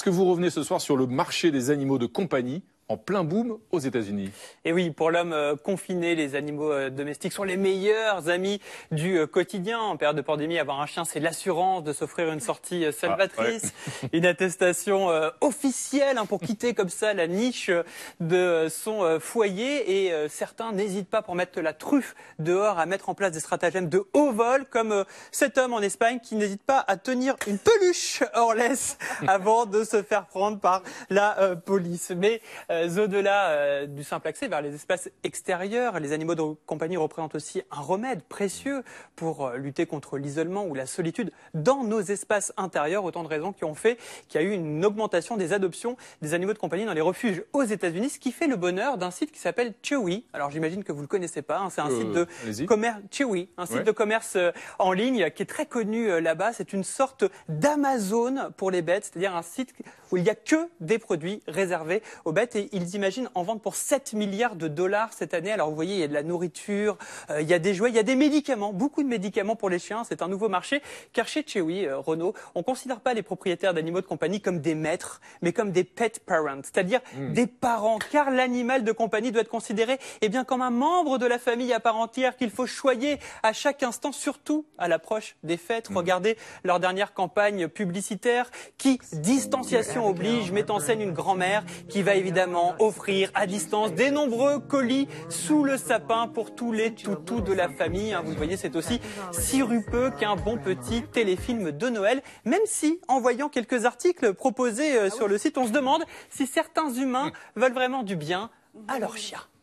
que vous revenez ce soir sur le marché des animaux de compagnie en plein boom aux États-Unis. Et oui, pour l'homme confiné, les animaux domestiques sont les meilleurs amis du quotidien. En période de pandémie, avoir un chien, c'est l'assurance de s'offrir une sortie salvatrice, une attestation officielle pour quitter comme ça la niche de son foyer. Et certains n'hésitent pas pour mettre la truffe dehors à mettre en place des stratagèmes de haut vol, comme cet homme en Espagne qui n'hésite pas à tenir une peluche hors laisse avant de se faire prendre par la police. Mais au-delà du simple accès vers les espaces extérieurs, les animaux de compagnie représentent aussi un remède précieux pour lutter contre l'isolement ou la solitude dans nos espaces intérieurs. Autant de raisons qui ont fait qu'il y a eu une augmentation des adoptions des animaux de compagnie dans les refuges aux États-Unis, ce qui fait le bonheur d'un site qui s'appelle Chewy. Alors j'imagine que vous le connaissez pas, c'est un site de commerce Chewy, un site de commerce en ligne qui est très connu là-bas. C'est une sorte d'Amazon pour les bêtes, c'est-à-dire un site où il n'y a que des produits réservés aux bêtes. Et ils imaginent en vendre pour 7 milliards de dollars cette année. Alors vous voyez, il y a de la nourriture, il y a des jouets, il y a des médicaments, beaucoup de médicaments pour les chiens. C'est un nouveau marché. Car chez Chewy, Renaud, on ne considère pas les propriétaires d'animaux de compagnie comme des maîtres, mais comme des pet parents, c'est-à-dire des parents. Car l'animal de compagnie doit être considéré comme un membre de la famille à part entière qu'il faut choyer à chaque instant, surtout à l'approche des fêtes. Regardez leur dernière campagne publicitaire qui, distanciation oblige, met en scène une grand-mère qui va évidemment offrir à distance des nombreux colis sous le sapin pour tous les toutous de la famille. Vous le voyez, c'est aussi sirupeux qu'un bon petit téléfilm de Noël. Même si, en voyant quelques articles proposés sur le site, on se demande si certains humains veulent vraiment du bien à leur chien.